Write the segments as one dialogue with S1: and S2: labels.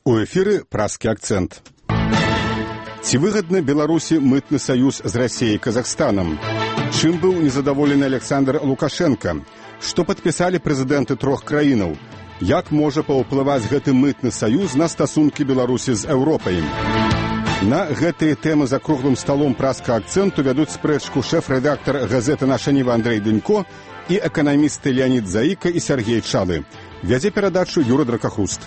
S1: У эфіры праскі акцэнт. Ці выгадны Беларусі мытны саюз з Расіяй і Казахстанам? Чым быў незадаволены Александр Лукашенко? Што падпісалі прэзідэнты трох краінаў? Як можа паўплываць гэты мытны саюз на стасункі Беларусі з Еўропай? На гэтыя тэмы за круглым сталом праска акцэнту вядуць спрэчку шэф-рэдактар газеты «Наша Ніва» Андрэй Дынько і эканамісты Леонид Заіка і Сергей Чалы. Вядзе перадачу Юра Дракахруст.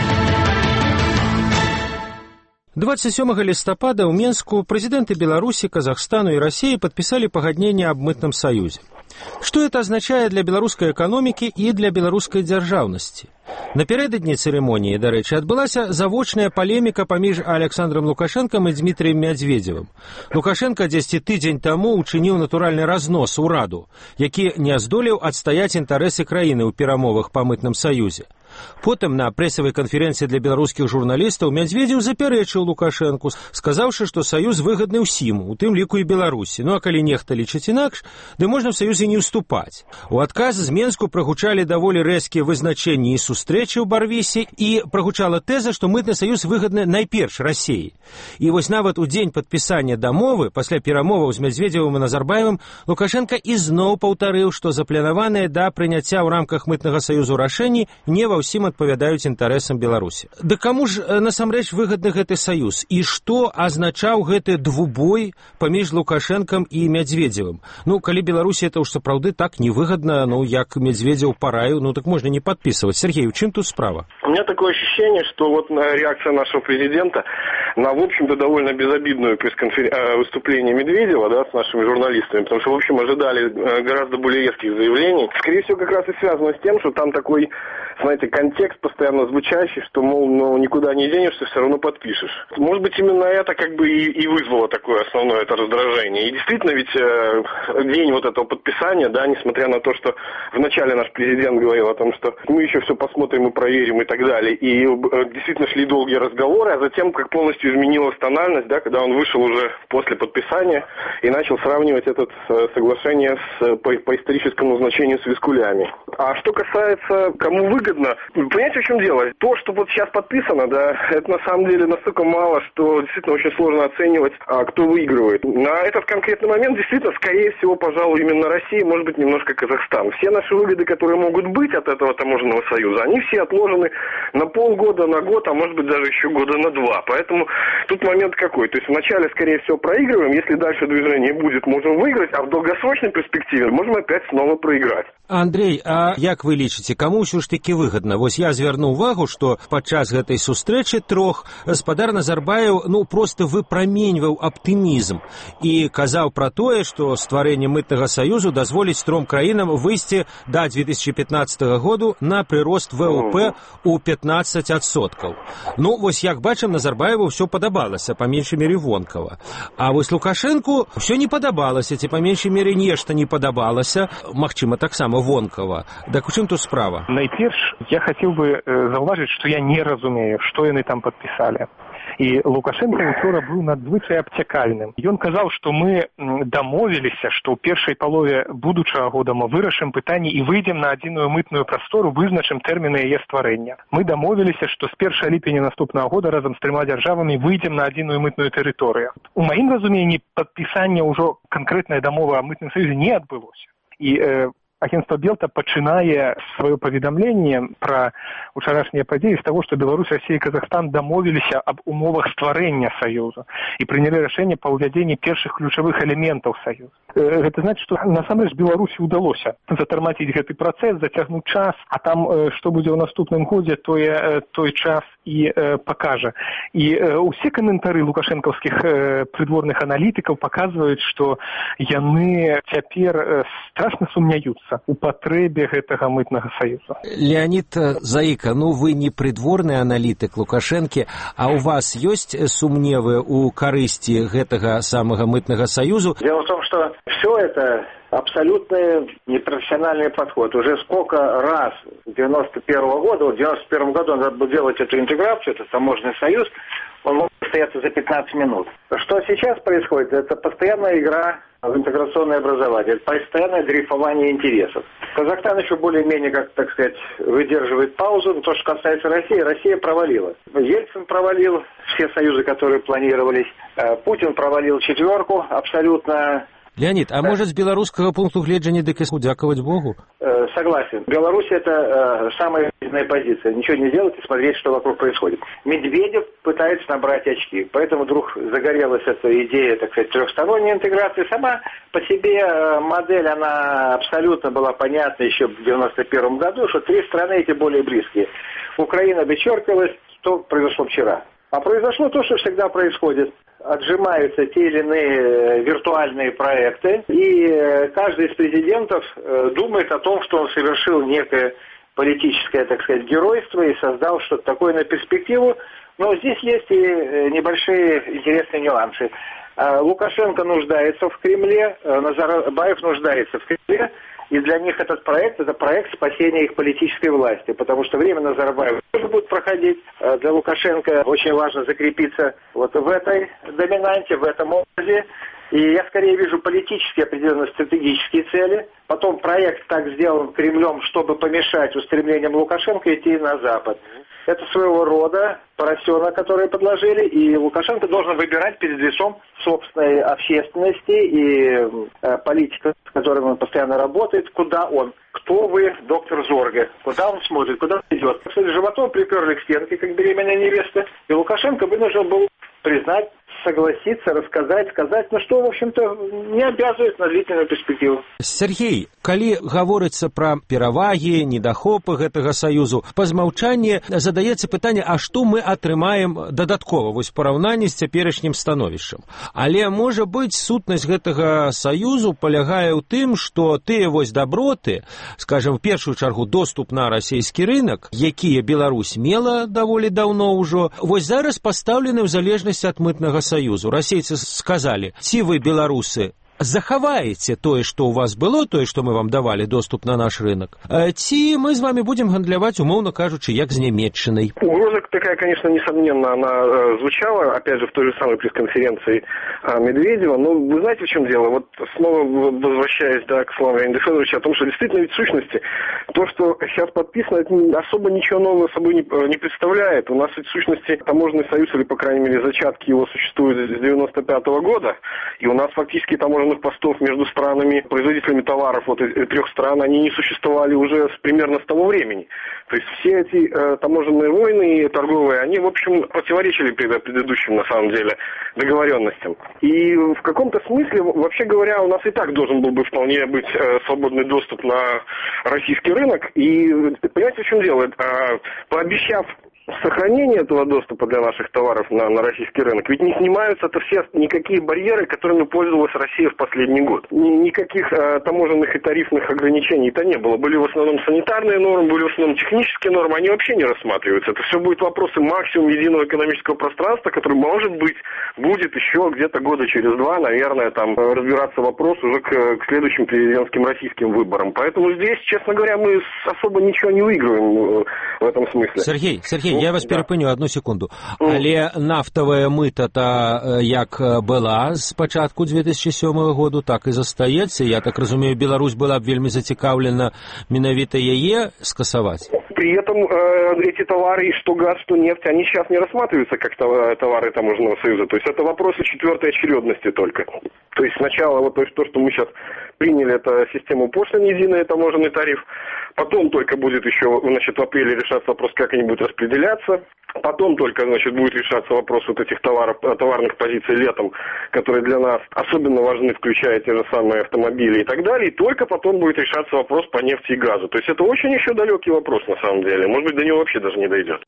S2: 27 листопада ў Менску прэзідэнты Беларусі, Казахстану і России подписали пагадненне аб мытным саюзе. Что это означает для беларускай экономики и для беларускай дзяржаўнасці? Напярэдадні цырымоніі, дарэчы, адбылася завочная палеміка паміж Александром Лукашенком і Дмітрием Медведевым. Лукашенко дзесьці тыдзень таму учыніў натуральны разнос ураду, які не здолеў адстаяць інтарэсы краіны ў перамовах па мытным саюзе. Потым на прэсавай канферэнцыі для беларускіх журналістаў Медведев запярэчыў Лукашенку, сказаўшы, што саюз выгадны ўсім, у тым ліку і Беларусі. Ну а калі нехта лічыць інакш, ды можна ў саюзе не ўступаць. У адказ з Менску прагучалі даволі рэзкія вызначэнні і сустрэчы ў Барвісе, і прагучала тэза, што мытны саюз выгадны найперш Расіі. І вось нават у дзень падпісання дамовы, пасля перамоваў з Медведевым і Назарбаевым, Лукашенко ізноў паўтарыў, што запланаваныя да прыняцця ў рамках мытнага саюзу рашэнні не ва ўсім адпавядаюць інтарэсам Беларусі. Да каму ж насамрэч выгадны гэты саюз? І што азначаў гэты двубой паміж Лукашенком і Медведевым? Ну, калі Беларусі это уж сапраўды так невыгодно, ну, як Медведев параіў, ну, так можно не подписывать. Сергей, в чем тут справа?
S3: У меня такое ощущение, что вот реакция нашего президента на, в общем-то, довольно безобидную выступление Медведева, да, с нашими журналистами, потому что, в общем, ожидали гораздо более резких заявлений. Скорее всего, как раз и связано с тем, что там такой, знаете, контекст постоянно звучащий, что, мол, ну, никуда не денешься, все равно подпишешь. Может быть, именно это как бы и вызвало такое основное это раздражение. И действительно, ведь день вот этого подписания, да, несмотря на то, что вначале наш президент говорил о том, что мы еще все посмотрим и проверим и так далее, и действительно шли долгие разговоры, а затем как полностью изменилась тональность, да, когда он вышел уже после подписания и начал сравнивать это соглашение по историческому значению с вискулями. А что касается, кому выгодно, понимаете, в чем дело? То, что вот сейчас подписано, да, это на самом деле настолько мало, что действительно очень сложно оценивать, кто выигрывает. На этот конкретный момент действительно, скорее всего, пожалуй, именно Россия, может быть, немножко Казахстан. Все наши выгоды, которые могут быть от этого таможенного союза, они все отложены на полгода, на год, а может быть даже еще года на два. Поэтому тут момент какой? То есть вначале, скорее всего, проигрываем, если дальше движение будет, можем выиграть, а в долгосрочной перспективе можем опять снова проиграть.
S2: Андрей, а як вы лічыце, каму ўсё ж таки выгодна? Вось я звярнуў увагу, што падчас гэтай сустрэчы трох гаспадар Назарбаев, ну, просто выпраменьваў аптымізм і казаў пра тое, што стварэнне мытнага саюзу дазволіць тром краінам выйсці да 2015 году на прырост ВВП у 15%. Ну, вось як бачым, Назарбаеву ўсё падабалася, па меншай мере вонкава. А вось Лукашенку ўсё не падабалася, ці па меншай мере нешта не падабалася, магчыма, таксама вонкава. Так у чым тут справа?
S4: Найперш, я хотел бы заўважыць, что я не разумею, што яны там подписали. І Лукашенко учора быў надзвычай абцякальным. Ён казаў, што мы дамовіліся, што ў першай палове будучага года мы вырашым пытанне і выйдзем на адзіную мытную прастору, вызначым тэрміны яе стварэння. Мы дамовіліся, што з 1 ліпеня наступнага года разам з 3 дзяржавамі выйдзем на адзіную мытную тэрыторыю. У маім разуменні падпісання ўжо канкрэтнай дамовы аб мытным саюзе не адбылося. І агентство Белта пачынае сваё паведамленне пра учарашнія падзеі з таго, што Беларусь, Расія і Казахстан дамовіліся аб умовах стварэння саюзу і прынялі рашэнне па ўвядзенні першых ключавых элементаў саюзу. Гэта значыць, што насамрэч Беларусі ўдалося затармаціць гэты працэс, зацягнуць час, а там што будзе ў наступным годзе, той час і пакажа. І ўсе каментары лукашэнкаўскіх прыдворных аналітыкаў паказваюць, што яны цяпер страшна сумняюцца у патрэбе гэтага мытнага саюза.
S2: Леонид Заіка, ну вы не прыдворны аналітык Лукашэнкі, а у вас ёсць сумневы у карысці гэтага самага мытнага саюзу?
S5: Дело в том, что все это абсолютно непрофессиональный подход. Уже сколько раз с 91 года, в 91 году надо было делать эту интеграцию, это таможенный союз, он мог состояться за 15 минут. Что сейчас происходит? Это постоянная игра в интеграционное образование. Это постоянное дрейфование интересов. Казахстан еще более-менее, как, так сказать, выдерживает паузу. Но то, что касается России, Россия провалила. Ельцин провалил все союзы, которые планировались. Путин провалил четверку абсолютно.
S2: Леонид, а может, с белорусского пункту гледжання дык дякаваць Богу?
S5: Согласен. Беларусь это самая жизненная позиция. Ничего не делать и смотреть, что вокруг происходит. Медведев пытается набрать очки. Поэтому вдруг загорелась эта идея, так сказать, трехсторонней интеграции. Сама по себе модель, она абсолютно была понятна еще в 1991 году, что три страны эти более близкие. Украина вычеркивалась, что произошло вчера. А произошло то, что всегда происходит. Отжимаются те или иные виртуальные проекты, и каждый из президентов думает о том, что он совершил некое политическое, так сказать, геройство и создал что-то такое на перспективу. Но здесь есть и небольшие интересные нюансы. Лукашенко нуждается в Кремле, Назарбаев нуждается в Кремле, и для них этот проект – это проект спасения их политической власти, потому что время Назарбаева тоже будет проходить. Для Лукашенко очень важно закрепиться вот в этой доминанте, в этом образе. И я скорее вижу политические определенные стратегические цели. Потом проект так сделан Кремлем, чтобы помешать устремлениям Лукашенко идти на Запад. Это своего рода поросенок, который подложили, и Лукашенко должен выбирать перед лицом собственной общественности и политиков, с которыми он постоянно работает, куда он. Кто вы, доктор Зорге? Куда он смотрит, куда он идет? Кстати, животом приперли к стенке, как беременная невеста. И Лукашенко вынужден был признать, согласиться, рассказать, сказать, но что, в общем-то, не обязывает на длительную перспективу.
S2: Сергей, калі гаворыцца пра перавагі, недахопы гэтага саюзу, па змаўчанні задаецца пытанне, а што мы атрымаем дадаткова вось параўнанні з цяперашнім становішчам. Але, можа быць, сутнасць гэтага саюзу палягае ў тым, што тыя вось даброты, скажем, в першую чаргу доступ на расійскі рынок, якія Беларусь мела даволі даўно ўжо, вось зараз пастаўлены ў залежнасці ад мытнага саюзу. Расейцы сказалі, ці вы, беларусы, захаваеце тое, што ў вас было, тое, што мы вам давалі доступ на наш рынок, ці мы з вами будем гандляваць, умоўно кажучы, як з Нямецчиной?
S3: Угроза такая, конечно, несомненно, она звучала, опять же, в той же самой пресс-конференции Медведева. Но вы знаете, в чем дело? Вот снова возвращаясь, да, к словам Леонида Федоровича, о том, что действительно ведь в сущности то, что сейчас подписано, это особо ничего нового собой не представляет. У нас ведь в сущности таможенный союз, или, по крайней мере, зачатки его существуют с 95-го года, и у нас фактически таможенных постов между странами, производителями товаров вот из трех стран, они не существовали уже примерно с того времени. То есть все эти таможенные войны и торговые, они, в общем, противоречили предыдущим, на самом деле, договоренностям. И в каком-то смысле, вообще говоря, у нас и так должен был бы вполне быть свободный доступ на российский рынок. И понимаете, в чем дело? Пообещав сохранение этого доступа для наших товаров на российский рынок, ведь не снимаются-то все никакие барьеры, которыми пользовалась Россия в последний год. Никаких таможенных и тарифных ограничений-то не было. Были в основном санитарные нормы, были в основном технические нормы, они вообще не рассматриваются. Это все будут вопросы максимум единого экономического пространства, который, может быть, будет еще где-то года через два, наверное, там разбираться вопрос уже к следующим президентским российским выборам. Поэтому здесь, честно говоря, мы особо ничего не выигрываем в этом смысле.
S2: Сергей, я вас перепыню одну секунду. Але нафтавая мыта-то як была з пачатку 2007 году, так і застаецца. Я так разумею, Беларусь была б вельмі зацікаўлена менавіта яе скасаваць.
S3: При этом эти товары, что газ, что нефть, они сейчас не рассматриваются как товары таможенного союза. То есть это вопросы четвертой очередности только. То есть сначала вот то, что мы сейчас приняли, это систему пошлин, единый таможенный тариф. Потом только будет еще, значит, в апреле решаться вопрос, как они будут распределяться. Потом только, значит, будет решаться вопрос вот этих товарных позиций летом, которые для нас особенно важны, включая те же самые автомобили и так далее. И только потом будет решаться вопрос по нефти и газу. То есть это очень еще далекий вопрос на самом деле. Может быть, до него вообще даже не дойдет.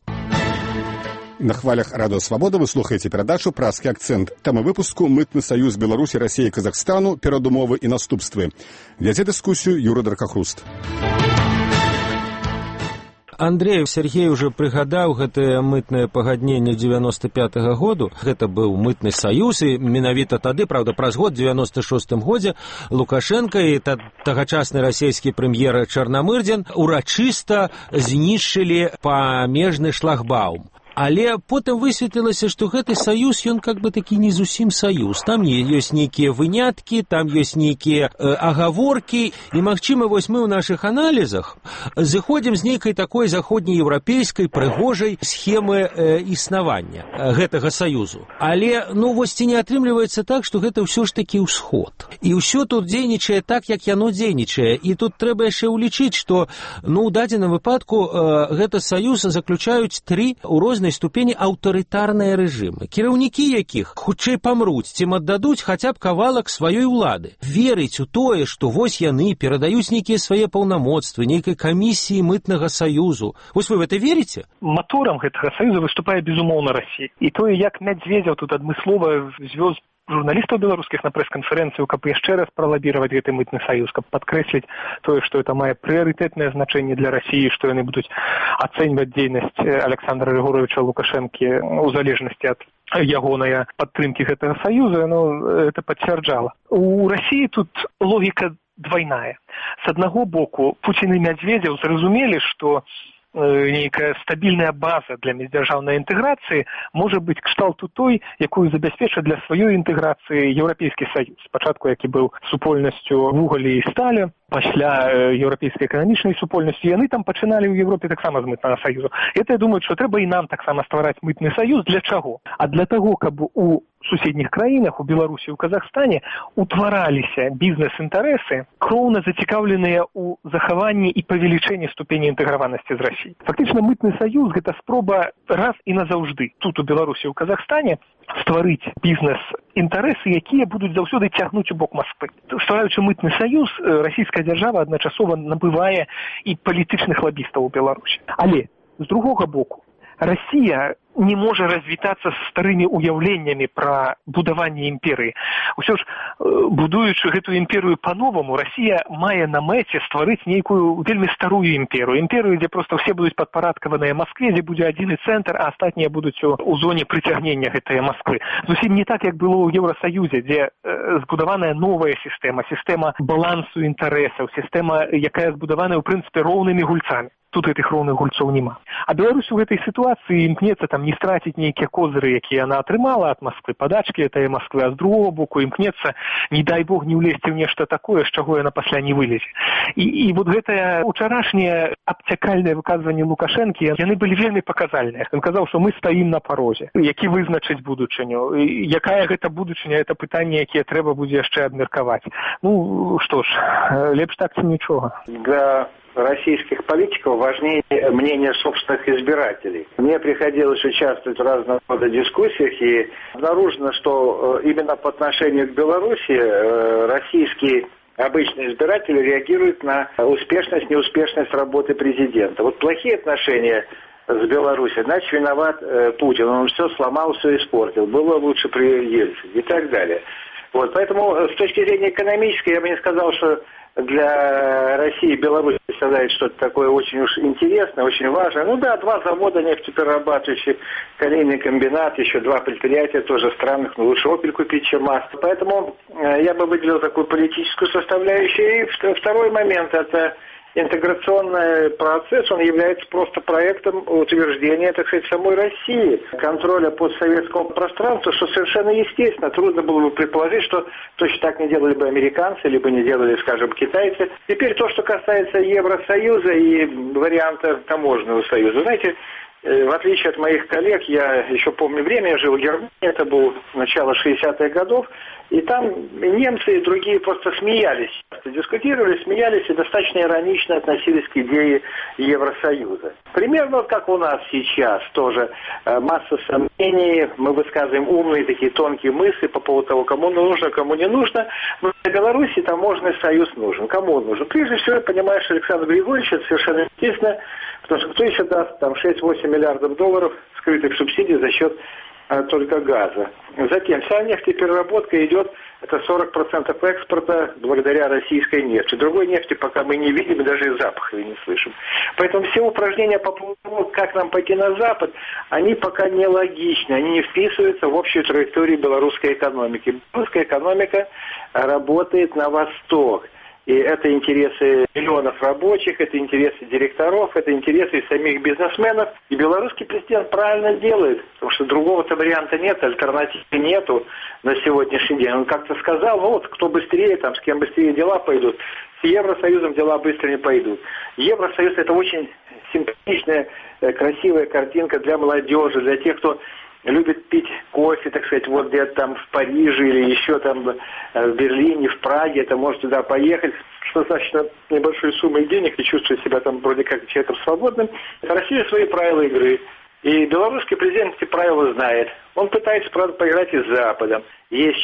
S1: На хвалях Радио Свобода вы слухаете передачу «Празкі акцент». Тема выпуску «Мытны саюз Беларусі, Расіі, Казахстану. Перадумовы і наступствы». Вядзе дыскусію Юра Даркахруст.
S2: Андрей, Сергей уже прыгадаў гэтае мытнае пагадненне 95-го году. Гэта быў мытны саюз, і менавіта тады, правда, праз год, 96-м годзе, Лукашенко і тагачасны расійскі прэм'ер Чарнамырдзін урачыста знішчылі памежны шлагбаум. Але потым высветлілася, што гэты саюз, ён как бы такі не зусім саюз. Там ёсць нейкія выняткі, там ёсць нейкія агаворкі, і, магчыма, вось мы ў нашых аналізах зыходзім з нейкай такой заходнееўрапейскай прыгожай схемы існавання гэтага саюзу. Але, вось ці не атрымліваецца так, што гэта ўсё ж такі ўсход. І ўсё тут дзейнічае так, як яно дзейнічае. І тут трэба яшчэ ўлічыць, што, у дадзеным выпадку гэта саюз заключаюць 3 у рознай ступені аўтарытарныя рэжымы, кіраўнікі якіх хутчэй памруць, ці аддадуць хаця б кавалак сваёй улады. Верыць у тое, што вось яны перадаюць нейкія свае паўнамоцтвы, нейкай камісіі мытнага саюзу. Вось вы в это верыце?
S4: Маторам гэтага саюза выступае, безумоўна, Расія. І тое, як Мядзведзеў тут адмыслова звёз журналістаў беларускіх на прэс-канферэнцыю, каб яшчэ раз пралабіраваць гэты мытны саюз, каб падкрэсліць тое, што это мае прыярытэтнае значэнне для Расіі, што яны будуць ацэньваць дзейнасць Александра Григоровича Лукашэнкі у залежнасці ад ягонай падтрымкі гэтага саюза, это пацвярджала. У Расіі тут логіка двайная. З аднаго боку, Пуцін і Мядзведзеў зразумелі, што нейкая стабільная база для міждзяржаўнай інтэграцыі можа быць кшталту той, якую забяспечыць для сваёй інтэграцыі Еўрапейскі саюз. Спачатку, які быў супольнасцю вугалля і сталі, пасля еўрапейскай эканамічнай супольнасці, яны там пачыналі ў Еўропе таксама з мытнага саюзу. Это думаюць, што трэба і нам таксама ствараць мытны саюз. Для чаго? А для таго, каб у суседніх краінах, у Беларусі, у Казахстане утвараліся бізнес-інтарэсы, кроўна зацікаўленыя ў захаванні і павелічэнні ступені інтэграванасці з Расіі. Фактычна, мытны саюз – гэта спроба раз і назаўжды тут у Беларусі, у Казахстане стварыць бізнес-інтарэсы, якія будуць заўсёды цягнуць у бок Масквы. Ствараючы мытны саюз, расійская дзяржава адначасова набывае і палітычных лабістаў у Беларусі. Але, з другога боку, Расія не можа развітацца з старымі ўяўленнямі пра будаванне імперыі. Усё ж, будуючы гэтую імперыю па-новаму, Расія мае на мэце стварыць нейкую вельмі старую імперыю. Імперыю, дзе проста ўсе будуць падпарадкаваныя Маскве, дзе будзе адзіны цэнтр, а астатнія будуць у зоне прыцягнення гэтай Масквы. Зусім не так, як было ў Еўрасаюзе, дзе збудаваная новая сістэма, сістэма балансу інтарэсаў, сістэма, якая збудаваная, ў прынцыпе, роўнымі гульцамі. Тут гэтых роўных гульцоў няма. А Беларусь у гэтай сітуацыі імкнецца там не страціць нейкія козыры, якія яна атрымала ад Масквы, падачкі этой Масквы, а з другого боку імкнецца, не дай Бог, не ўлезці ў нешта такое, з чаго яна пасля не вылезе. І вот гэтае учарашняе абцякальнае выказванне Лукашэнкі, яны былі вельмі паказальныя. Ён казаў, што мы стаім на парозе, які вызначыць будучыню. Якая гэта будучыня, это пытанне, якія трэба будзе яшчэ абмеркаваць. Што ж, лепш так ці нічога.
S5: Для российских политиков важнее мнение собственных избирателей. Мне приходилось участвовать в разного рода дискуссиях, и обнаружено, что именно по отношению к Беларуси российские обычные избиратели реагируют на успешность, неуспешность работы президента. Вот плохие отношения с Беларусью, значит, виноват Путин, он все сломал, все испортил, было лучше при Ельцине и так далее. Вот, поэтому с точки зрения экономической я бы не сказал, что для России и Беларуси представляет что-то такое очень уж интересное, очень важное. 2 завода нефтеперерабатывающие, кофейный комбинат, еще 2 предприятия тоже странных, но лучше «Опель» купить, чем «Масло». Поэтому я бы выделил такую политическую составляющую. И второй момент – это интеграционный процесс, он является просто проектом утверждения, так сказать, самой России, контроля постсоветского пространства, что совершенно естественно. Трудно было бы предположить, что точно так не делали бы американцы, либо не делали, скажем, китайцы. Теперь то, что касается Евросоюза и варианта таможенного союза. Знаете, в отличие от моих коллег, я еще помню время, я жил в Германии, это было начало 60-х годов, и там немцы и другие просто смеялись, дискутировали, смеялись и достаточно иронично относились к идее Евросоюза. Примерно как у нас сейчас тоже масса сомнений, мы высказываем умные такие тонкие мысли по поводу того, кому нужно, кому не нужно. Но для Беларуси таможенный союз нужен. Кому он нужен? Прежде всего, понимаешь, Александр Григорьевич, это совершенно естественно, потому что кто еще даст там 6-8 миллиардов долларов скрытых субсидий за счет только газа. Затем вся нефтепереработка идет, это 40% экспорта благодаря российской нефти. Другой нефти пока мы не видим, даже и запаха не слышим. Поэтому все упражнения по поводу того, как нам пойти на Запад, они пока не логичны, они не вписываются в общую траекторию белорусской экономики. Белорусская экономика работает на восток. И это интересы миллионов рабочих, это интересы директоров, это интересы самих бизнесменов. И белорусский президент правильно делает, потому что другого-то варианта нет, альтернативы нету на сегодняшний день. Он как-то сказал, ну вот кто быстрее, там, с кем быстрее дела пойдут, с Евросоюзом дела быстро не пойдут. Евросоюз – это очень симпатичная, красивая картинка для молодежи, для тех, кто любит пить кофе, так сказать, вот где-то там в Париже или еще там в Берлине, в Праге, это может туда поехать, что значит небольшой суммой денег и чувствовать себя там вроде как человеком свободным. Россия свои правила игры. И белорусский президент эти правила знает. Он пытается, правда, поиграть и с Западом. Есть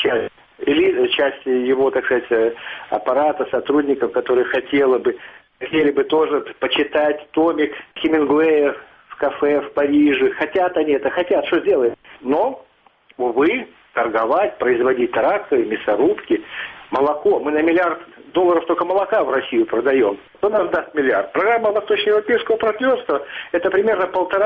S5: часть его, так сказать, аппарата, сотрудников, которые хотели бы тоже почитать томик Хемингуэя в кафе в Париже. Хотят они это, хотят, что сделают. Но, увы, торговать, производить тракторы, мясорубки, молоко. Мы на $1 миллиард только молока в Россию продаем. Кто нам даст миллиард? Программа Восточноевропейского партнерства – это примерно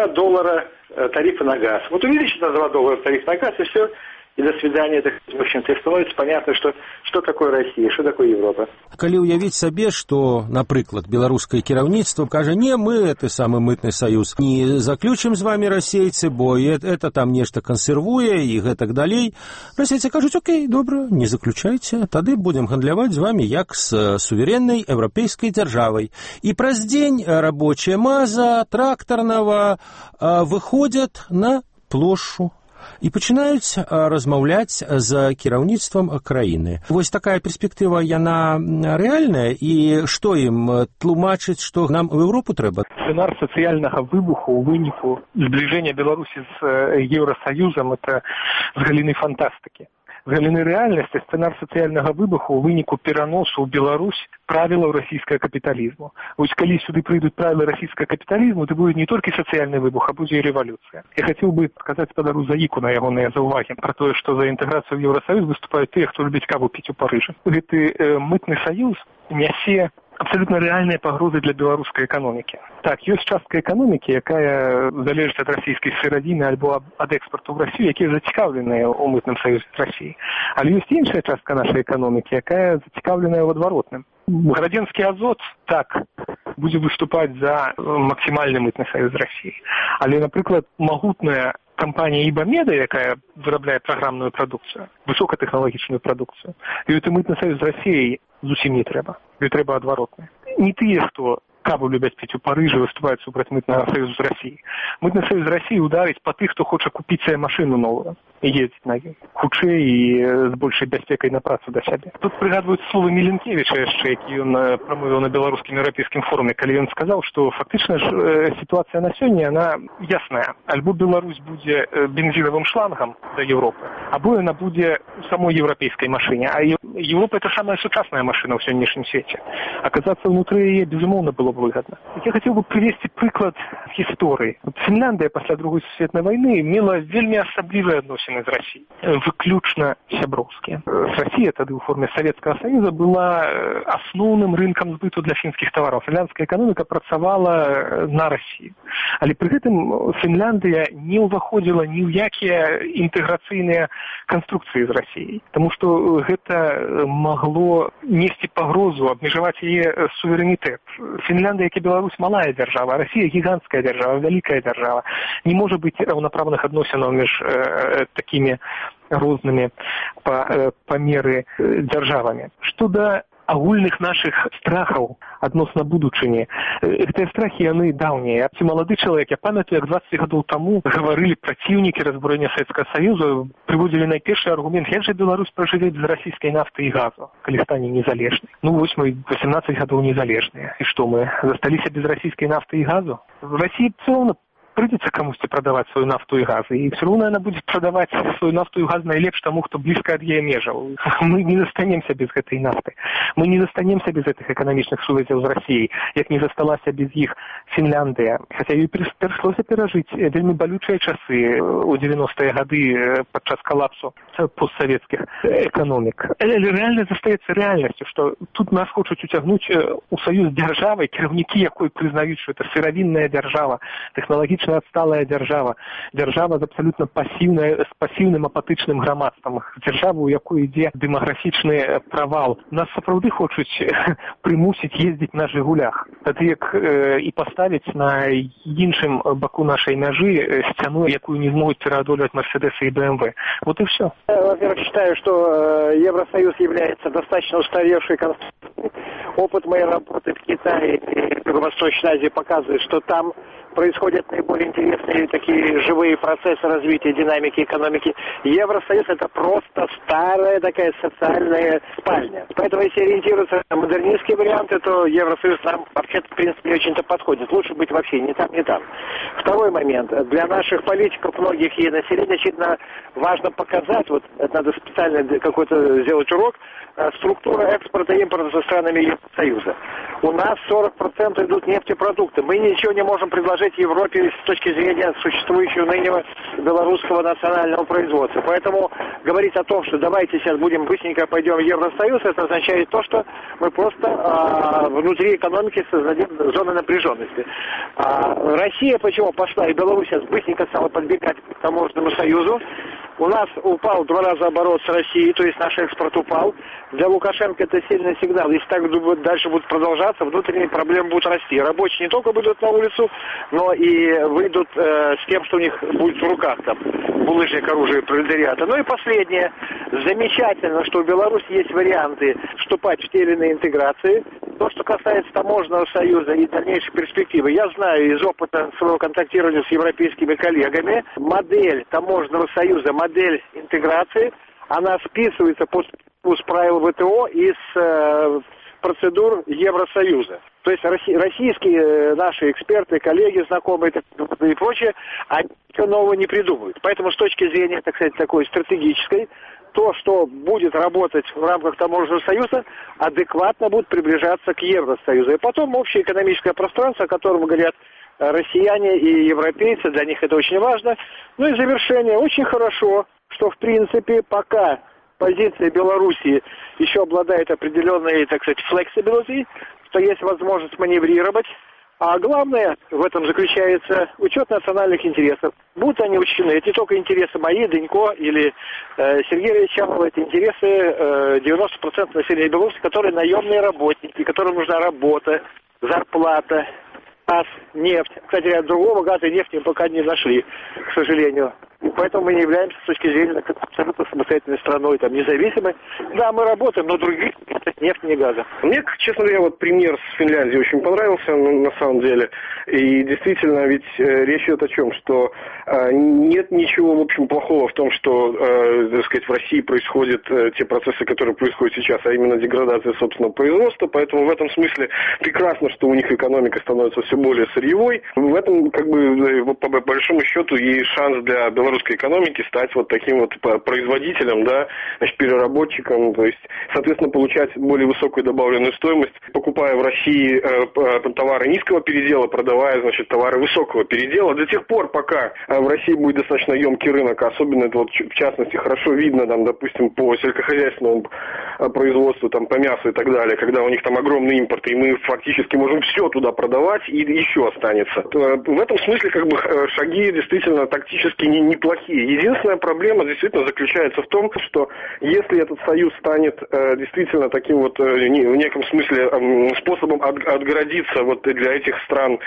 S5: $1,5 тарифа на газ. Вот увеличить на $2 тариф на газ, и все. И до свидания. В общем-то, становится понятно, что такое Россия, что такое Европа.
S2: Калі ўявіць сабе, што, напрыклад, беларускае кіраўніцтва кажа, не, мы гэты самы мытны саюз не заключым з вами расейцы, бо это там нешта кансервуе і гэтак далей. Расейцы кажуць, окей, добра, не заключайце, тады будзем гандляваць з вами як з сувереннай еўрапейскай дзяржавай. І праз дзень рабочая маза трактарнага выходзяць на плошчу і пачынаюць размаўляць з кіраўніцтвам краіны. Вось такая перспектыва, яна рэальная, і што ім тлумачыць, што нам у Еўропу трэба?
S4: Сцэнар сацыяльнага выбуху ў выніку збліжэння Беларусі з Еўрасаюзам – это з галіны фантастыкі. З галіны рэальнасці сцэнар сацыяльнага выбуху ў выніку пераносу ў Беларусь правілаў расійскага капіталізму. Вось калі сюды прыйдуць правілы расійскага капіталізму, то будзе не толькі сацыяльны выбух, а будзе і рэвалюцыя. Я хацеў бы сказаць спадару Заіку на ягоныя заўвагі пра тое, што за інтэграцыю ў Еўрасаюз выступаюць тыя, хто любіць каву піць у Парыжы. Гэты мытны саюз нясе абсолютно реальные пагрозы для беларускай эканомікі. Так, ёсць частка эканомікі, якая залежыць ад расійскай сыравіны альбо ад экспарту ў Расію, якія зацікаўленыя ў мытным саюзе з Расіяй. Але ёсць іншая частка нашай эканомікі, якая зацікаўленая ў адваротным. Градзенскі азот, так, будзе выступаць за максімальны мытны саюз з Расіяй. Але, напрыклад, магутная компания Ибамеда, якая вырабляе праграмную прадукцыю, высокатэхналагічную прадукцыю, і гэты мытны саюз з Расіяй зусім не трэба. Ёй трэба адваротны. Не тыя, хто каву любяць піць у Парыжы, выступаюць супраць мытнага саюзу з Расіяй. Мытны саюз з Расіяй ударыць па тых, хто хоча купіць сабе машыну новую і ездзіць на ёй хутчэй і з большай бяспекай на працу да сябе. Тут прыгадваюць словы Міленкевіча яшчэ, які ён прамовіў на беларускім еўрапейскім форуме, калі ён сказаў, што фактычна ж сітуацыя на сёння, яна ясная. Альбо Беларусь будзе бензінавым шлангам да Европы, або яна будзе у самой еўрапейскай машыне. А Европа – это самая сучасная машина в сённяшнім свеце. Оказаться внутри яе, безумоўна, было бы выгодно. Я хотел бы привести прыклад гісторыі. Фінляндыя пасля Другой сусветнай вайны мела вельмі асаблівыя адносіны з Расіяй, выключна сяброўскія. Расія тады ў форме Савецкага Саюза была асноўным рынкам збыту для фінскіх тавараў. Фінляндская эканоміка працавала на Расію. Але пры гэтым Фінляндыя не ўваходзіла ні ў якія інтэграцыйныя канструкцыі з Расіяй, таму што гэта магло несці пагрозу, абмежаваць яе суверэнітэт. Фінляндыя, як і Беларусь, малая дзяржава, а Расія гіганцкая дзяржава, вялікая дзяржава. Не можа быць раўнапраўных адносінаў між такімі рознымі па меры дзяржавамі. Што да агульных нашых страхаў адносна будучыні. Гэтыя страхі, яны даўнія. Ці малады чалавек, я памятаю, як 20 гадоў таму гаварылі праціўнікі разбурэння Савецкага Саюза, прыводзілі найпершы аргумент, як жа Беларусь пражыве без расійскай нафты і газу, калі стане незалежнай. Ну, вось мы 18 гадоў незалежныя. І што, мы засталіся без расійскай нафты і газу? Расія цэлна придется кому-то продавать свою нафту и газ. И все равно она будет продавать свою нафту и газ найлепш тому, кто близко от яе межаў. Мы не застанемся без этой нафты. Мы не застанемся без этих экономичных сувязяў з Россией, як не засталася без іх Фінляндыя. Хотя ей пришлось пережить вельмі болючие часы у 90-е гады падчас коллапсу постсоветских экономик. Реально застаецца реальностью, что тут нас хочуць уцягнуць у союз дзяржавай, кіраўнікі якой признают, что это сыравінная дзяржава, технологічная тэхналагічна адсталая дзяржава, дзяржава з абсалютна пасіўным апатычным грамадствам, дзяржава, у якой ідзе дэмаграфічны правал. Нас сапраўды хочуць прымусіць ездзіць на «Жигулях», тады як і паставіць на іншым баку нашай мяжы сцяну, якую не змогуць пераадолеваць «Мерседесы» и «БМВ». Вот и все.
S5: Во-первых, считаю, что Евросоюз является достаточно устаревшей конструкцией. Опыт моей работы в Китае и в Восточной Азии показывает, что там происходят наиболее интересные такие живые процессы развития динамики экономики. Евросоюз — это просто старая такая социальная спальня. Поэтому если ориентироваться на модернистские варианты, то Евросоюз нам вообще-то, в принципе, не очень-то подходит. Лучше быть вообще ни там, ни там. Второй момент. Для наших политиков, многих и населения, очевидно, важно показать, вот это надо специально какой-то сделать урок, структура экспорта и импорта со странами Евросоюза. У нас 40% идут нефтепродукты. Мы ничего не можем предложить Европе с точки зрения существующего ныне белорусского национального производства. Поэтому говорить о том, что давайте сейчас будем быстренько пойдем в Евросоюз, это означает то, что мы просто внутри экономики создадим зоны напряженности. Россия почему пошла, и Беларусь сейчас быстренько стала подбегать к таможенному союзу. У нас упал в 2 раза оборот с Россией, то есть наш экспорт упал. Для Лукашенко это сильный сигнал. Если так дальше будет продолжаться, внутренние проблемы будут расти. Рабочие не только выйдут на улицу, но и выйдут с тем, что у них будет в руках там булыжник оружия пролетариата. Ну и последнее. Замечательно, что у Беларуси есть варианты вступать в те или иные интеграции. То, что касается таможенного союза и дальнейшей перспективы, я знаю из опыта своего контактирования с европейскими коллегами, модель таможенного союза, модель интеграции, она списывается с правил ВТО и с процедур Евросоюза. То есть российские наши эксперты, коллеги, знакомые и прочее, они ничего нового не придумывают. Поэтому с точки зрения, так сказать, такой стратегической, то, что будет работать в рамках таможенного союза, адекватно будет приближаться к Евросоюзу. И потом общее экономическое пространство, о котором говорят россияне и европейцы, для них это очень важно. Ну и завершение. Очень хорошо, что в принципе пока позиция Белоруссии еще обладает определенной, так сказать, flexibility, что есть возможность маневрировать. А главное в этом заключается учет национальных интересов. Будут они учтены. Это не только интересы мои, Денько или Сергея Ильича, это интересы 90% населения Беларуси, которые наемные работники, которым нужна работа, зарплата, газ, нефть. Кстати, другого газа и нефти мы пока не нашли, к сожалению. И поэтому мы не являемся с точки зрения абсолютно самостоятельной страной, там, независимой. Да, мы работаем, но других нет нефти, ни газа.
S3: Мне, честно говоря, вот пример с Финляндией очень понравился, на самом деле. И действительно, ведь речь идет о чем, что нет ничего, в общем, плохого в том, что, так сказать, в России происходят те процессы, которые происходят сейчас, а именно деградация собственного производства. Поэтому в этом смысле прекрасно, что у них экономика становится все более сырьевой. В этом, как бы, по большому счету, и шанс для белорусской экономики стать вот таким вот производителем, да, значит, переработчиком, то есть, соответственно, получать более высокую добавленную стоимость, покупая в России товары низкого передела, продавая, значит, товары высокого передела. До тех пор, пока в России будет достаточно емкий рынок, особенно это вот в частности хорошо видно, там, допустим, по сельскохозяйственному производству, там, по мясу и так далее, когда у них там огромный импорт, и мы фактически можем все туда продавать, и еще останется. В этом смысле, как бы, шаги действительно тактически неплохие. Единственная проблема действительно заключается в том, что если этот союз станет действительно таким вот в неком смысле способом отгородиться вот для этих стран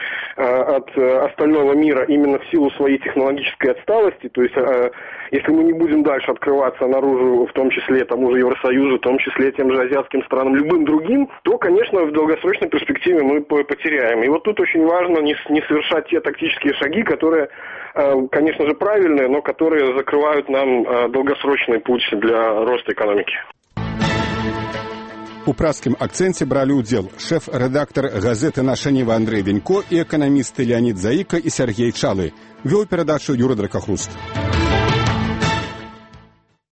S3: от остального мира именно в силу своей технологической отсталости, то есть если мы не будем дальше открываться наружу, в том числе тому же Евросоюзу, в том числе тем же азиатским странам, любым другим, то, конечно, в долгосрочной перспективе мы потеряем. И вот тут очень важно не совершать те тактические шаги, которые, конечно же, правильные, но которые закрывают нам долгосрочный путь для роста экономики.
S1: У праскім акцэнце бралі ўдзел шэф-рэдактар газеты «Наша Ніва» Андрэй Денько і эканамісты Леонид Заіка і Сергей Чалы. Вёў перадачу Юрий Дракахруст.